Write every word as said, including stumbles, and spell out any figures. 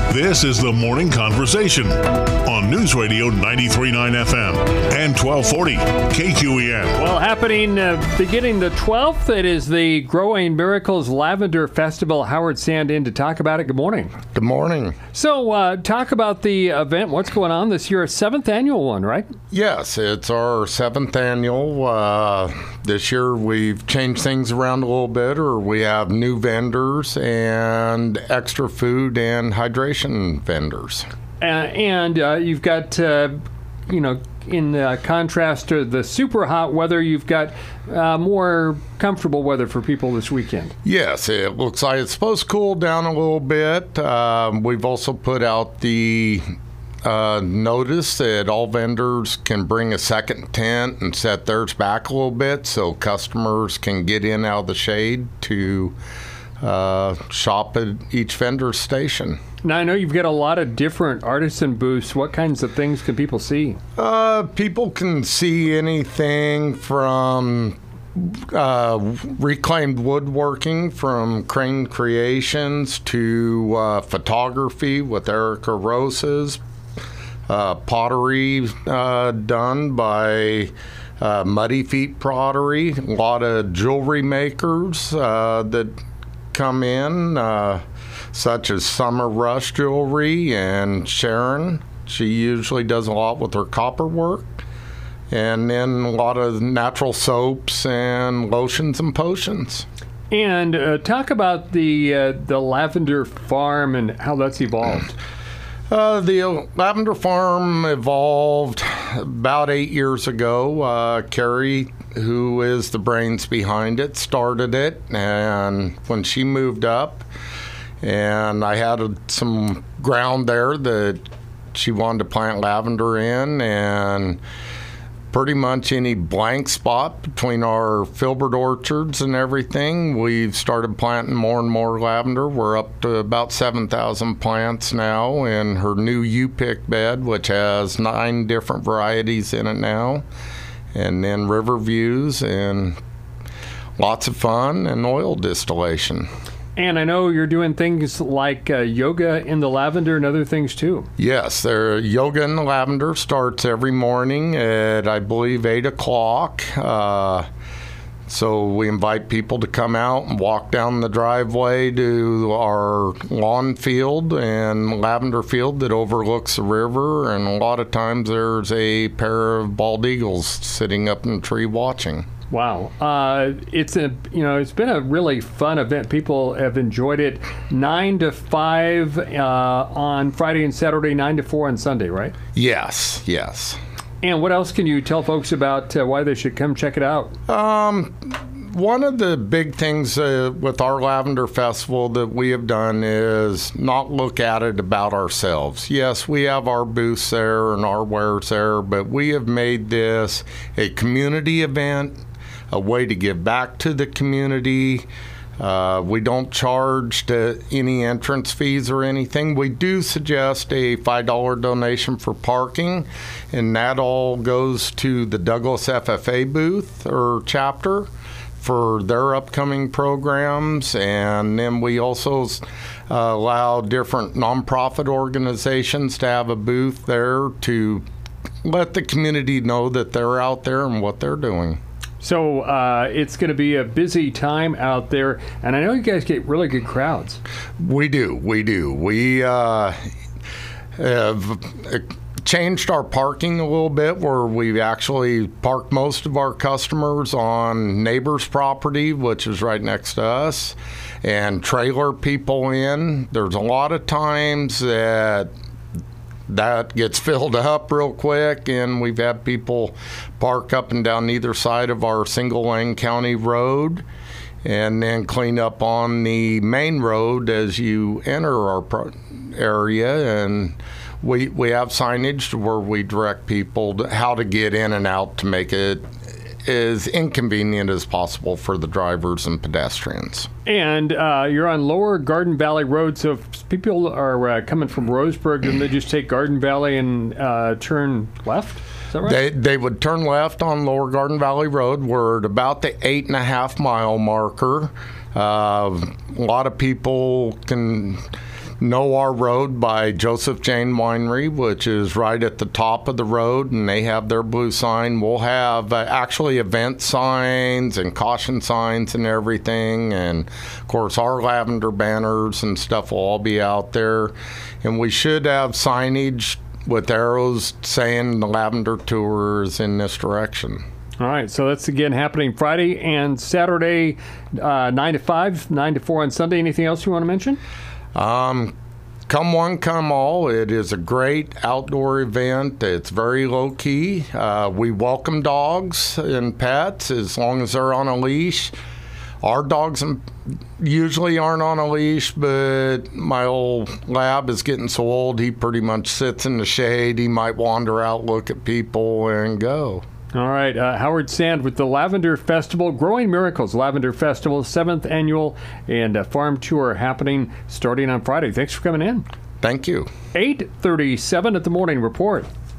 This is the Morning Conversation on News Radio ninety-three point nine F M and twelve forty K Q E N. Well, happening uh, beginning the twelfth, it is the Growing Miracles Lavender Festival. Howard Sand in to talk about it. Good morning. Good morning. So, uh, talk about the event. What's going on this year? Seventh annual one, right? Yes, it's our seventh annual. Uh, this year we've changed things around a little bit, or we have new vendors and extra food and hydration vendors. Uh, and uh, you've got, uh, you know, in uh, contrast to the super hot weather, you've got uh, more comfortable weather for people this weekend. Yes, it looks like it's supposed to cool down a little bit. Um, we've also put out the uh, notice that all vendors can bring a second tent and set theirs back a little bit so customers can get in out of the shade to uh, shop at each vendor's station. Now, I know you've got a lot of different artisan booths. What kinds of things can people see? Uh, people can see anything from uh, reclaimed woodworking from Crane Creations to uh, photography with Erica Roses, uh, pottery uh, done by uh, Muddy Feet Pottery, a lot of jewelry makers uh, that come in, uh, such as Summer Rush Jewelry and Sharon. She usually does a lot with her copper work. And then a lot of natural soaps and lotions and potions. And uh, talk about the uh, the Lavender Farm and how that's evolved. Uh, the Lavender Farm evolved about eight years ago. Uh, Carrie, who is the brains behind it, started it. And when she moved up, and I had some ground there that she wanted to plant lavender in, and pretty much any blank spot between our filbert orchards and everything, we've started planting more and more lavender. We're up to about seven thousand plants now in her new U-Pick bed, which has nine different varieties in it now, and then river views and lots of fun and oil distillation. And I know you're doing things like uh, yoga in the lavender and other things too. Yes, their yoga in the lavender starts every morning at, I believe, eight o'clock. Uh, so we invite people to come out and walk down the driveway to our lawn field and lavender field that overlooks the river. And a lot of times there's a pair of bald eagles sitting up in a tree watching. Wow, uh, it's a you know it's been a really fun event. People have enjoyed it. Nine to five uh, on Friday and Saturday. Nine to four on Sunday, right? Yes, yes. And what else can you tell folks about uh, why they should come check it out? Um, one of the big things uh, with our Lavender Festival that we have done is not look at it about ourselves. Yes, we have our booths there and our wares there, but we have made this a community event, a way to give back to the community. Uh, we don't charge to any entrance fees or anything. We do suggest a five dollars donation for parking, and that all goes to the Douglas F F A booth or chapter for their upcoming programs. And then we also uh, allow different nonprofit organizations to have a booth there to let the community know that they're out there and what they're doing. So uh, it's going to be a busy time out there, and I know you guys get really good crowds. We do, we do. We uh, have changed our parking a little bit, where we've actually parked most of our customers on neighbors' property, which is right next to us, and trailer people in. There's a lot of times that that gets filled up real quick, and we've had people park up and down either side of our single-lane county road and then clean up on the main road as you enter our pro- area. And we we have signage where we direct people to how to get in and out to make it as inconvenient as possible for the drivers and pedestrians. And uh, you're on Lower Garden Valley Road, so if people are uh, coming from Roseburg, then they just take Garden Valley and uh, turn left? Is that right? They, they would turn left on Lower Garden Valley Road. We're at about the eight and a half mile marker. Uh, a lot of people can Know Our Road by Joseph Jane Winery, which is right at the top of the road, and they have their blue sign. We'll have uh, actually event signs and caution signs and everything, and of course our lavender banners and stuff will all be out there. And we should have signage with arrows saying the lavender tour is in this direction. All right, so that's again happening Friday and Saturday, uh, nine to five, nine to four on Sunday. Anything else you want to mention? Um, come one, come all. It is a great outdoor event. It's very low key. Uh, we welcome dogs and pets as long as they're on a leash. Our dogs usually aren't on a leash, but my old lab is getting so old he pretty much sits in the shade. He might wander out, look at people, and go. All right, uh, Howard Sand with the Lavender Festival, Growing Miracles Lavender Festival, seventh annual, and a farm tour happening starting on Friday. Thanks for coming in. Thank you. eight thirty-seven at the Morning Report.